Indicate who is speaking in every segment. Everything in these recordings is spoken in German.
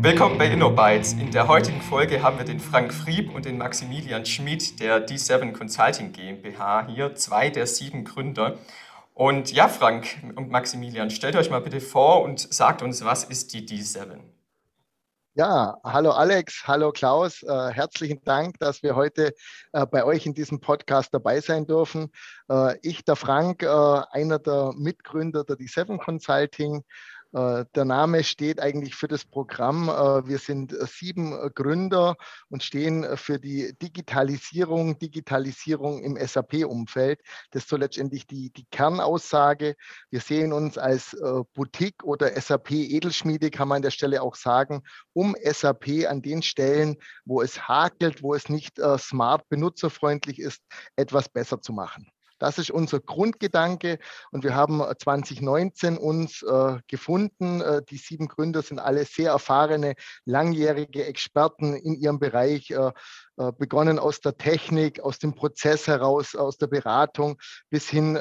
Speaker 1: Willkommen bei InnoBytes. In der heutigen Folge haben wir den Frank Frieb und den Maximilian Schmid der D7 Consulting GmbH hier, 2 der 7 Gründer. Und ja, Frank und Maximilian, stellt euch mal bitte vor und sagt uns, was ist die D7?
Speaker 2: Ja, hallo Alex, hallo Klaus. Herzlichen Dank, dass wir heute bei euch in diesem Podcast dabei sein dürfen. Ich, der Frank, einer der Mitgründer der D7 Consulting. Der Name steht eigentlich für das Programm. Wir sind 7 Gründer und stehen für die Digitalisierung im SAP-Umfeld. Das ist so letztendlich die Kernaussage. Wir sehen uns als Boutique oder SAP-Edelschmiede, kann man an der Stelle auch sagen, um SAP an den Stellen, wo es hakelt, wo es nicht smart benutzerfreundlich ist, etwas besser zu machen. Das ist unser Grundgedanke und wir haben 2019 uns gefunden. Die 7 Gründer sind alle sehr erfahrene, langjährige Experten in ihrem Bereich, begonnen aus der Technik, aus dem Prozess heraus, aus der Beratung bis hin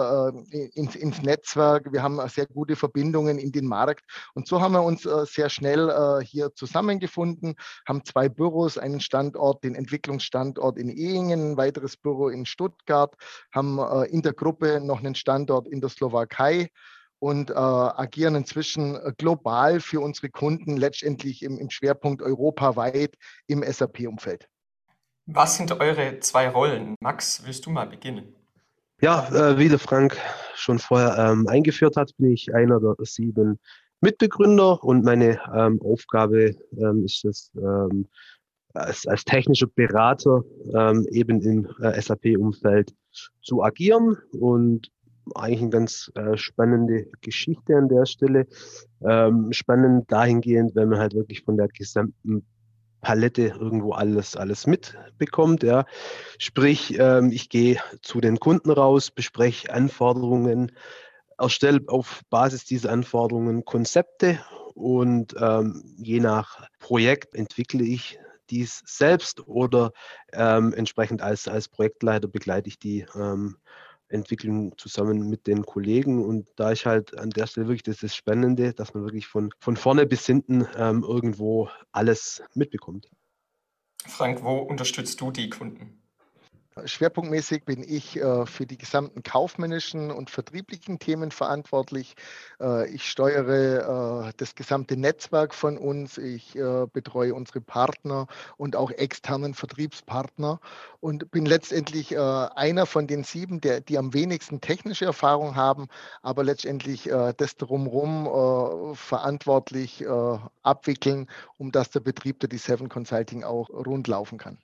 Speaker 2: ins Netzwerk. Wir haben sehr gute Verbindungen in den Markt und so haben wir uns sehr schnell hier zusammengefunden, haben 2 Büros, einen Standort, den Entwicklungsstandort in Ehingen, ein weiteres Büro in Stuttgart, haben in der Gruppe noch einen Standort in der Slowakei und agieren inzwischen global für unsere Kunden, letztendlich im Schwerpunkt europaweit im SAP-Umfeld.
Speaker 1: Was sind eure 2 Rollen? Max, willst du mal beginnen?
Speaker 3: Ja, wie der Frank schon vorher eingeführt hat, bin ich einer der 7 Mitbegründer und meine Aufgabe ist es, als technischer Berater eben im SAP-Umfeld zu agieren und eigentlich eine ganz spannende Geschichte an der Stelle. Spannend dahingehend, wenn man halt wirklich von der gesamten Palette irgendwo alles mitbekommt. Ja. Sprich, ich gehe zu den Kunden raus, bespreche Anforderungen, erstelle auf Basis dieser Anforderungen Konzepte und je nach Projekt entwickle ich dies selbst oder entsprechend als Projektleiter begleite ich die Entwicklung zusammen mit den Kollegen. Und da ich halt an der Stelle wirklich, das ist das Spannende, dass man wirklich von vorne bis hinten irgendwo alles mitbekommt.
Speaker 1: Frank, wo unterstützt du die Kunden?
Speaker 2: Schwerpunktmäßig bin ich für die gesamten kaufmännischen und vertrieblichen Themen verantwortlich. Ich steuere das gesamte Netzwerk von uns. Ich betreue unsere Partner und auch externen Vertriebspartner und bin letztendlich einer von den 7, die am wenigsten technische Erfahrung haben, aber letztendlich das drumherum verantwortlich abwickeln, um dass der Betrieb der D7 Consulting auch rund laufen kann.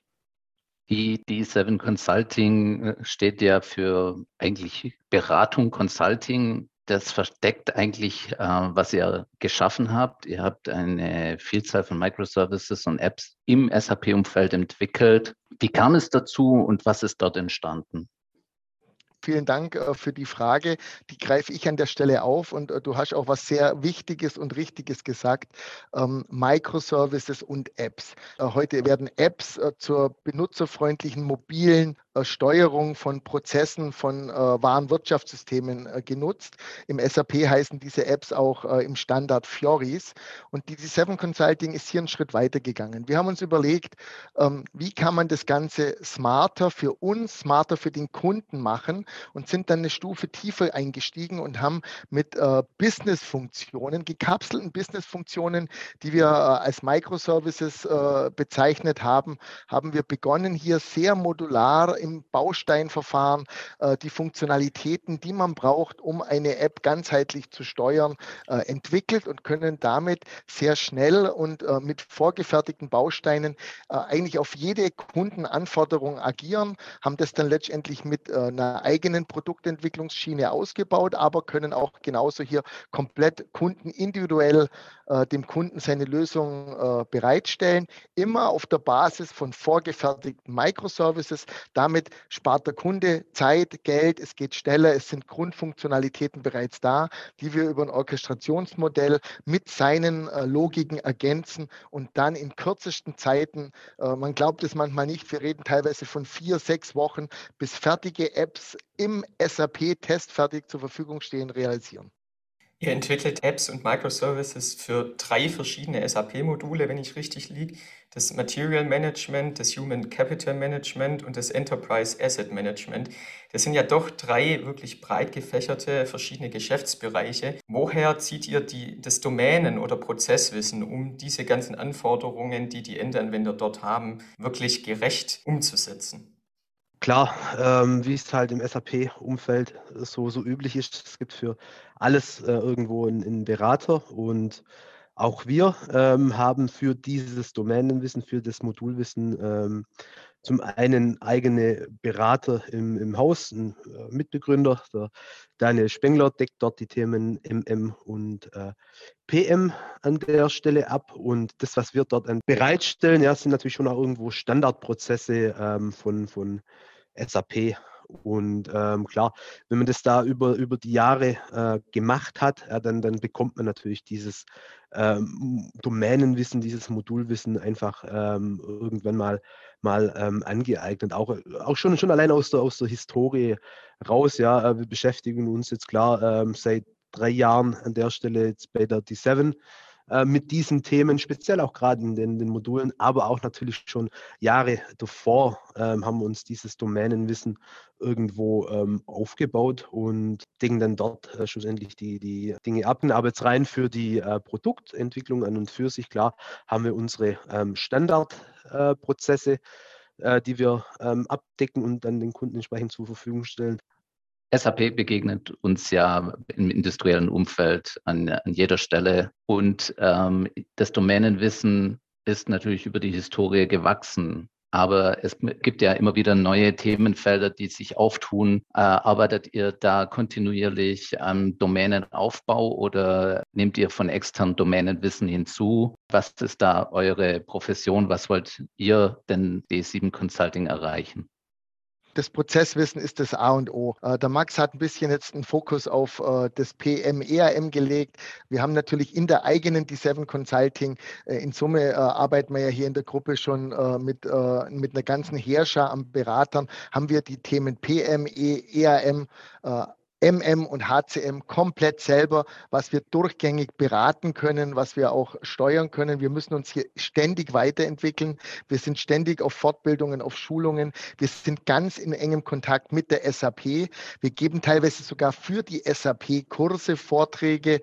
Speaker 4: Die D7 Consulting steht ja für eigentlich Beratung, Consulting. Das versteckt eigentlich, was ihr geschaffen habt. Ihr habt eine Vielzahl von Microservices und Apps im SAP-Umfeld entwickelt. Wie kam es dazu und was ist dort entstanden?
Speaker 2: Vielen Dank für die Frage. Die greife ich an der Stelle auf und du hast auch was sehr Wichtiges und Richtiges gesagt. Microservices und Apps. Heute werden Apps zur benutzerfreundlichen mobilen Steuerung von Prozessen, von Warenwirtschaftssystemen genutzt. Im SAP heißen diese Apps auch im Standard Fioris. Und die D7 Consulting ist hier einen Schritt weiter gegangen. Wir haben uns überlegt, wie kann man das Ganze smarter für uns, smarter für den Kunden machen und sind dann eine Stufe tiefer eingestiegen und haben mit Business-Funktionen, gekapselten Business-Funktionen, die wir als Microservices bezeichnet haben, haben wir begonnen, hier sehr modular im Bausteinverfahren die Funktionalitäten, die man braucht, um eine App ganzheitlich zu steuern, entwickelt und können damit sehr schnell und mit vorgefertigten Bausteinen eigentlich auf jede Kundenanforderung agieren, haben das dann letztendlich mit einer eigenen Produktentwicklungsschiene ausgebaut, aber können auch genauso hier komplett kundenindividuell dem Kunden seine Lösung bereitstellen, immer auf der Basis von vorgefertigten Microservices. Damit spart der Kunde Zeit, Geld, es geht schneller, es sind Grundfunktionalitäten bereits da, die wir über ein Orchestrationsmodell mit seinen Logiken ergänzen und dann in kürzesten Zeiten, man glaubt es manchmal nicht, wir reden teilweise von 4, 6 Wochen, bis fertige Apps im SAP testfertig zur Verfügung stehen, realisieren.
Speaker 1: Ihr entwickelt Apps und Microservices für 3 verschiedene SAP-Module, wenn ich richtig liege. Das Material Management, das Human Capital Management und das Enterprise Asset Management. Das sind ja doch 3 wirklich breit gefächerte verschiedene Geschäftsbereiche. Woher zieht ihr das Domänen- oder Prozesswissen, um diese ganzen Anforderungen, die die Endanwender dort haben, wirklich gerecht umzusetzen?
Speaker 3: Klar, wie es halt im SAP-Umfeld so üblich ist, es gibt für alles irgendwo einen Berater, und auch wir haben für dieses Domänenwissen, für das Modulwissen zum einen eigene Berater im Haus, ein Mitbegründer, der Daniel Spengler, deckt dort die Themen MM und PM an der Stelle ab, und das, was wir dort bereitstellen, ja, sind natürlich schon auch irgendwo Standardprozesse von SAP. Und klar, wenn man das da über die Jahre gemacht hat, ja, dann bekommt man natürlich dieses Domänenwissen, dieses Modulwissen einfach irgendwann mal angeeignet. Auch schon allein aus der Historie raus. Ja, wir beschäftigen uns jetzt klar seit 3 Jahren an der Stelle jetzt bei der D7 mit diesen Themen, speziell auch gerade in den Modulen, aber auch natürlich schon Jahre davor haben wir uns dieses Domänenwissen irgendwo aufgebaut und decken dann dort schlussendlich die Dinge ab. Aber jetzt rein für die Produktentwicklung an und für sich, klar, haben wir unsere Standardprozesse, die wir abdecken und dann den Kunden entsprechend zur Verfügung stellen.
Speaker 4: SAP begegnet uns ja im industriellen Umfeld an jeder Stelle, und das Domänenwissen ist natürlich über die Historie gewachsen. Aber es gibt ja immer wieder neue Themenfelder, die sich auftun. Arbeitet ihr da kontinuierlich am Domänenaufbau oder nehmt ihr von externem Domänenwissen hinzu? Was ist da eure Profession? Was wollt ihr denn D7 Consulting erreichen?
Speaker 2: Das Prozesswissen ist das A und O. Der Max hat ein bisschen jetzt einen Fokus auf das PM, ERM gelegt. Wir haben natürlich in der eigenen D7 Consulting, in Summe arbeiten wir ja hier in der Gruppe schon mit einer ganzen Heerschar an Beratern, haben wir die Themen PM, ERM, MM und HCM komplett selber, was wir durchgängig beraten können, was wir auch steuern können. Wir müssen uns hier ständig weiterentwickeln. Wir sind ständig auf Fortbildungen, auf Schulungen. Wir sind ganz in engem Kontakt mit der SAP. Wir geben teilweise sogar für die SAP Kurse, Vorträge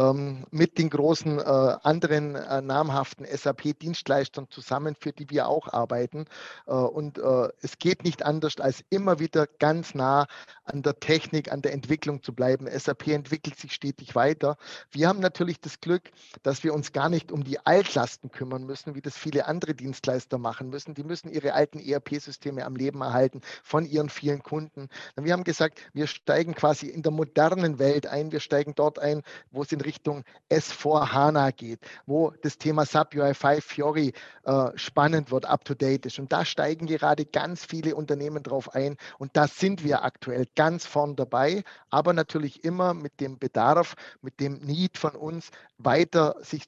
Speaker 2: mit den großen anderen namhaften SAP-Dienstleistern zusammen, für die wir auch arbeiten. Und es geht nicht anders, als immer wieder ganz nah an der Technik, an der Entwicklung zu bleiben. SAP entwickelt sich stetig weiter. Wir haben natürlich das Glück, dass wir uns gar nicht um die Altlasten kümmern müssen, wie das viele andere Dienstleister machen müssen. Die müssen ihre alten ERP-Systeme am Leben erhalten von ihren vielen Kunden. Wir haben gesagt, wir steigen quasi in der modernen Welt ein. Wir steigen dort ein, wo es in Richtung S4HANA geht, wo das Thema SAP UI5 Fiori spannend wird, up-to-date ist. Und da steigen gerade ganz viele Unternehmen drauf ein. Und da sind wir aktuell ganz vorn dabei, aber natürlich immer mit dem Bedarf, mit dem Need von uns, weiter sich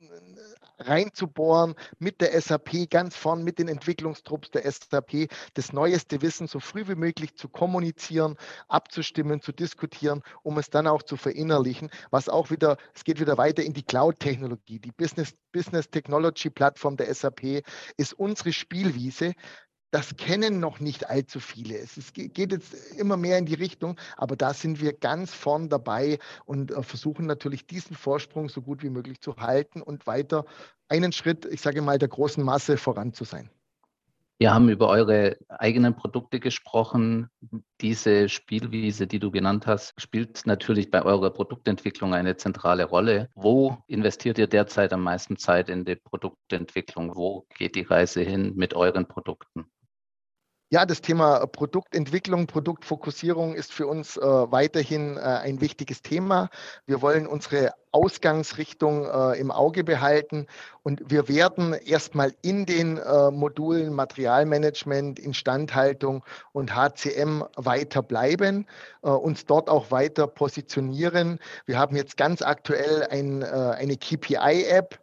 Speaker 2: reinzubohren, mit der SAP ganz vorn, mit den Entwicklungstrupps der SAP, das neueste Wissen so früh wie möglich zu kommunizieren, abzustimmen, zu diskutieren, um es dann auch zu verinnerlichen, was auch wieder, es geht wieder weiter in die Cloud-Technologie. Die Business Technology Plattform der SAP ist unsere Spielwiese. Das kennen noch nicht allzu viele. Es geht jetzt immer mehr in die Richtung, aber da sind wir ganz vorn dabei und versuchen natürlich diesen Vorsprung so gut wie möglich zu halten und weiter einen Schritt, ich sage mal, der großen Masse voran zu sein.
Speaker 4: Wir haben über eure eigenen Produkte gesprochen. Diese Spielwiese, die du genannt hast, spielt natürlich bei eurer Produktentwicklung eine zentrale Rolle. Wo investiert ihr derzeit am meisten Zeit in die Produktentwicklung? Wo geht die Reise hin mit euren Produkten?
Speaker 2: Ja, das Thema Produktentwicklung, Produktfokussierung ist für uns weiterhin ein wichtiges Thema. Wir wollen unsere Ausgangsrichtung im Auge behalten und wir werden erstmal in den Modulen Materialmanagement, Instandhaltung und HCM weiter bleiben, uns dort auch weiter positionieren. Wir haben jetzt ganz aktuell eine KPI-App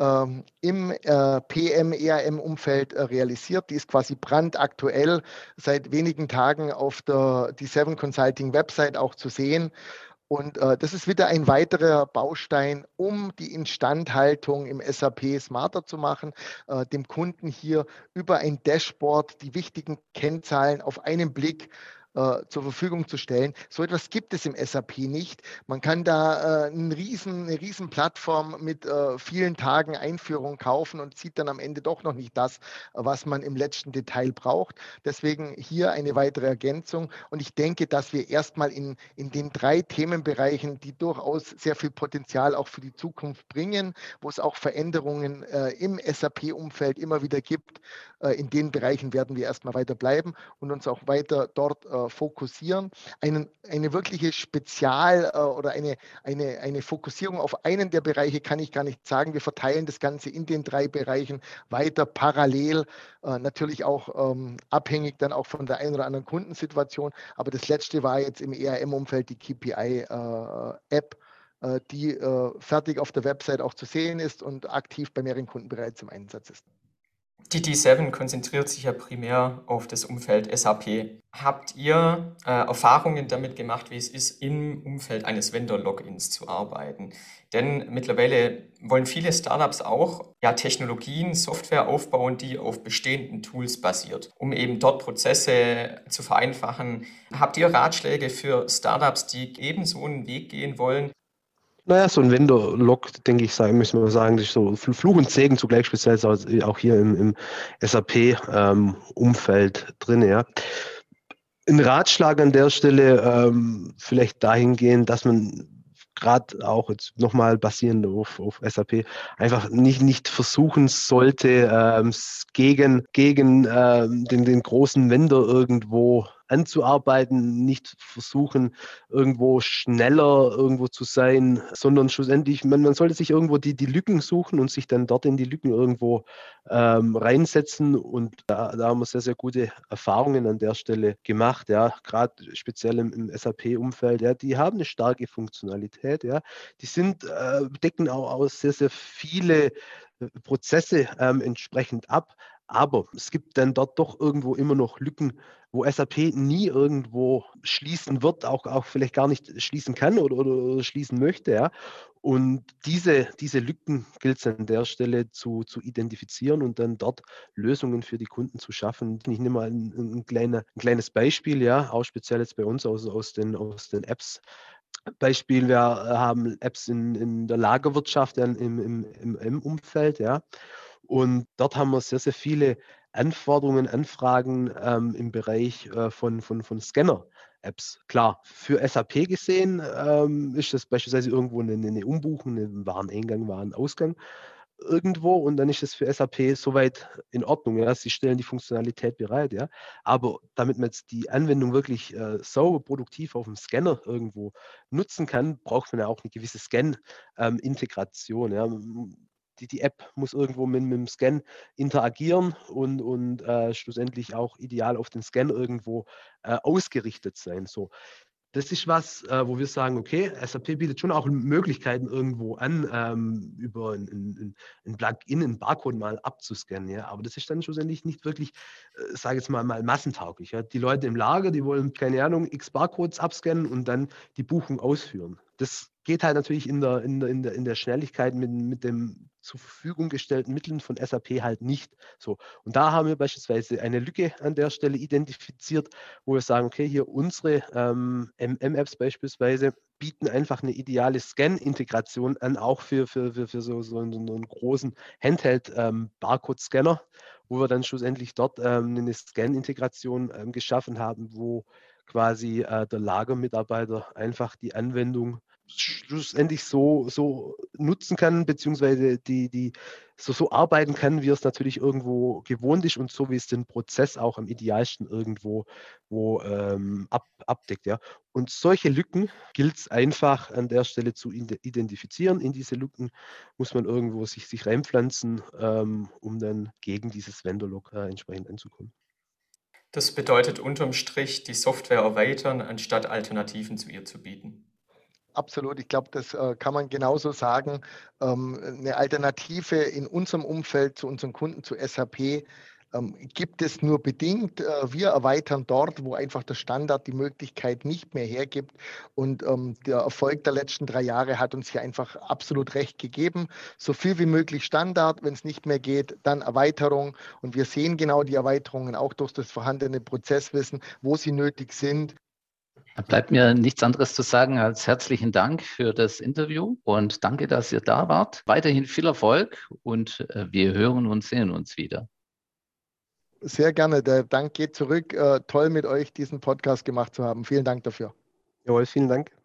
Speaker 2: im PM-ERM-Umfeld realisiert. Die ist quasi brandaktuell seit wenigen Tagen auf der D7 Consulting Website auch zu sehen. Und das ist wieder ein weiterer Baustein, um die Instandhaltung im SAP smarter zu machen, dem Kunden hier über ein Dashboard die wichtigen Kennzahlen auf einen Blick zur Verfügung zu stellen. So etwas gibt es im SAP nicht. Man kann da eine riesen Plattform mit vielen Tagen Einführung kaufen und sieht dann am Ende doch noch nicht das, was man im letzten Detail braucht. Deswegen hier eine weitere Ergänzung. Und ich denke, dass wir erstmal in den 3 Themenbereichen, die durchaus sehr viel Potenzial auch für die Zukunft bringen, wo es auch Veränderungen im SAP-Umfeld immer wieder gibt, in den Bereichen werden wir erstmal weiter bleiben und uns auch weiter dort fokussieren. Eine wirkliche oder eine Fokussierung auf einen der Bereiche kann ich gar nicht sagen. Wir verteilen das Ganze in den 3 Bereichen weiter parallel, natürlich auch abhängig dann auch von der einen oder anderen Kundensituation. Aber das letzte war jetzt im ERM-Umfeld die KPI-App, die fertig auf der Website auch zu sehen ist und aktiv bei mehreren Kunden bereits im Einsatz ist.
Speaker 1: Die D7 konzentriert sich ja primär auf das Umfeld SAP. Habt ihr Erfahrungen damit gemacht, wie es ist, im Umfeld eines Vendor-Logins zu arbeiten? Denn mittlerweile wollen viele Startups auch Technologien, Software aufbauen, die auf bestehenden Tools basiert, um eben dort Prozesse zu vereinfachen. Habt ihr Ratschläge für Startups, die eben so einen Weg gehen wollen?
Speaker 3: Naja, so ein Vendor-Log, denke ich, müssen wir sagen, das ist so Fluch und Segen zugleich, speziell auch hier im SAP-Umfeld drin, ja. Ein Ratschlag an der Stelle vielleicht dahingehend, dass man gerade auch jetzt nochmal basierend auf SAP einfach nicht versuchen sollte, gegen den großen Vendor irgendwo anzuarbeiten, nicht versuchen, irgendwo schneller irgendwo zu sein, sondern schlussendlich, man sollte sich irgendwo die Lücken suchen und sich dann dort in die Lücken irgendwo reinsetzen. Und da haben wir sehr, sehr gute Erfahrungen an der Stelle gemacht, ja, gerade speziell im SAP-Umfeld, ja, die haben eine starke Funktionalität, ja, die decken auch sehr, sehr viele Prozesse entsprechend ab. Aber es gibt dann dort doch irgendwo immer noch Lücken, wo SAP nie irgendwo schließen wird, auch vielleicht gar nicht schließen kann oder schließen möchte. Ja. Und diese Lücken gilt es an der Stelle zu identifizieren und dann dort Lösungen für die Kunden zu schaffen. Ich nehme mal ein kleines Beispiel, ja, auch speziell jetzt bei uns aus den Apps. Beispiel, wir haben Apps in der Lagerwirtschaft, im Umfeld, ja. Und dort haben wir sehr, sehr viele Anfragen im Bereich von Scanner-Apps. Klar, für SAP gesehen ist das beispielsweise irgendwo eine Umbuchung, ein Wareneingang, Warenausgang irgendwo und dann ist es für SAP soweit in Ordnung. Ja. Sie stellen die Funktionalität bereit, ja. Aber damit man jetzt die Anwendung wirklich sauber produktiv auf dem Scanner irgendwo nutzen kann, braucht man ja auch eine gewisse Scan-Integration. Ja. Die App muss irgendwo mit dem Scan interagieren und schlussendlich auch ideal auf den Scan irgendwo ausgerichtet sein. So. Das ist was, wo wir sagen, okay, SAP bietet schon auch Möglichkeiten irgendwo an, über ein Plugin, einen Barcode mal abzuscannen. Ja? Aber das ist dann schlussendlich nicht wirklich, sage ich jetzt mal massentauglich. Ja? Die Leute im Lager, die wollen, keine Ahnung, x Barcodes abscannen und dann die Buchung ausführen. Das geht halt natürlich in der Schnelligkeit mit dem zur Verfügung gestellten Mitteln von SAP halt nicht so. Und da haben wir beispielsweise eine Lücke an der Stelle identifiziert, wo wir sagen, okay, hier unsere MM-Apps beispielsweise bieten einfach eine ideale Scan-Integration an, auch für so einen großen Handheld-Barcode-Scanner, wo wir dann schlussendlich dort eine Scan-Integration geschaffen haben, wo quasi der Lagermitarbeiter einfach die Anwendung schlussendlich so nutzen kann, beziehungsweise die so arbeiten kann, wie es natürlich irgendwo gewohnt ist und so wie es den Prozess auch am idealsten irgendwo abdeckt. Ja. Und solche Lücken gilt es einfach an der Stelle zu identifizieren. In diese Lücken muss man irgendwo sich reinpflanzen, um dann gegen dieses Vendor-Log entsprechend anzukommen.
Speaker 1: Das bedeutet unterm Strich, die Software erweitern, anstatt Alternativen zu ihr zu bieten.
Speaker 2: Absolut, ich glaube, das kann man genauso sagen. Eine Alternative in unserem Umfeld zu unseren Kunden, zu SAP, gibt es nur bedingt. Wir erweitern dort, wo einfach der Standard die Möglichkeit nicht mehr hergibt. Und der Erfolg der letzten 3 Jahre hat uns hier einfach absolut recht gegeben. So viel wie möglich Standard, wenn es nicht mehr geht, dann Erweiterung. Und wir sehen genau die Erweiterungen auch durch das vorhandene Prozesswissen, wo sie nötig sind.
Speaker 4: Da bleibt mir nichts anderes zu sagen als herzlichen Dank für das Interview und danke, dass ihr da wart. Weiterhin viel Erfolg und wir hören und sehen uns wieder.
Speaker 2: Sehr gerne. Der Dank geht zurück. Toll mit euch diesen Podcast gemacht zu haben. Vielen Dank dafür.
Speaker 3: Jawohl, vielen Dank.